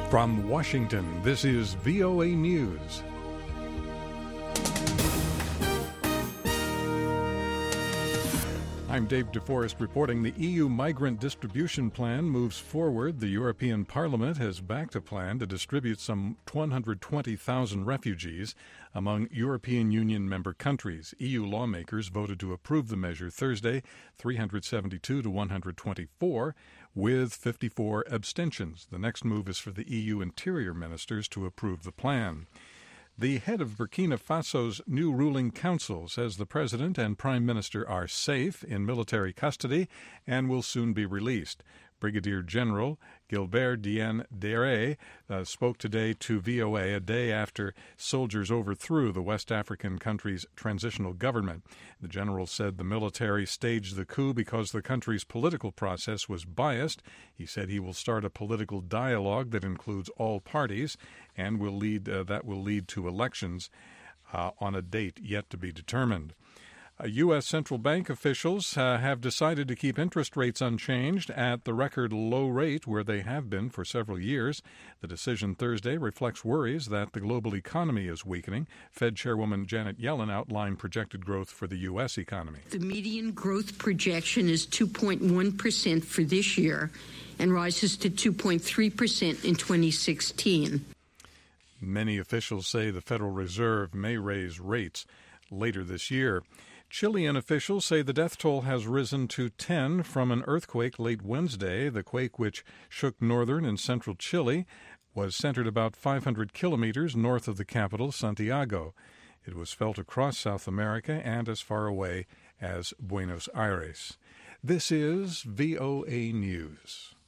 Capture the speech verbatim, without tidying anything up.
From Washington, this is V O A News. I'm Dave DeForest reporting the E U migrant distribution plan moves forward. The European Parliament has backed a plan to distribute some one hundred twenty thousand refugees among European Union member countries. E U lawmakers voted to approve the measure Thursday, three hundred seventy-two to one hundred twenty-four, with fifty-four abstentions. The next move is for the E U interior ministers to approve the plan. The head of Burkina Faso's new ruling council says the president and prime minister are safe in military custody and will soon be released. Brigadier General Gilbert Diène Déré uh, spoke today to V O A a day after soldiers overthrew the West African country's transitional government. The general said the military staged the coup because the country's political process was biased. He said he will start a political dialogue that includes all parties and will lead uh, that will lead to elections uh, on a date yet to be determined. U S central bank officials uh, have decided to keep interest rates unchanged at the record low rate where they have been for several years. The decision Thursday reflects worries that the global economy is weakening. Fed Chairwoman Janet Yellen outlined projected growth for the U S economy. The median growth projection is two point one percent for this year and rises to two point three percent in twenty sixteen. Many officials say the Federal Reserve may raise rates later this year. Chilean officials say the death toll has risen to ten from an earthquake late Wednesday. The quake, which shook northern and central Chile, was centered about five hundred kilometers north of the capital, Santiago. It was felt across South America and as far away as Buenos Aires. This is V O A News.